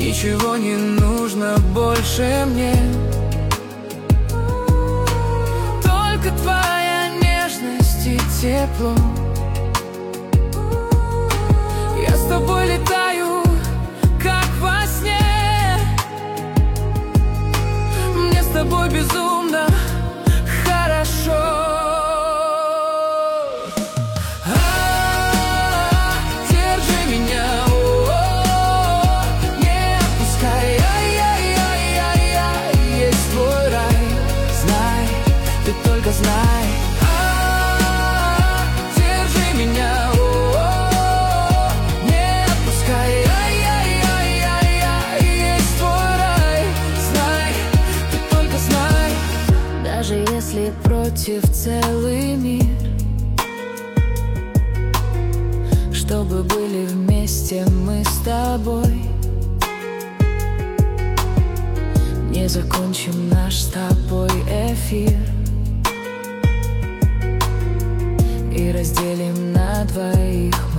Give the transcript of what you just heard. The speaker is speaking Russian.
Ничего не нужно больше мне, только твоя нежность и тепло. Я с тобой летаю, как во сне. Мне с тобой безумно хорошо. Только знай, держи меня, не отпускай, есть твой рай. Знай, ты только знай. Даже если против целый мир, чтобы были вместе мы с тобой, не закончим наш с тобой эфир и разделим на двоих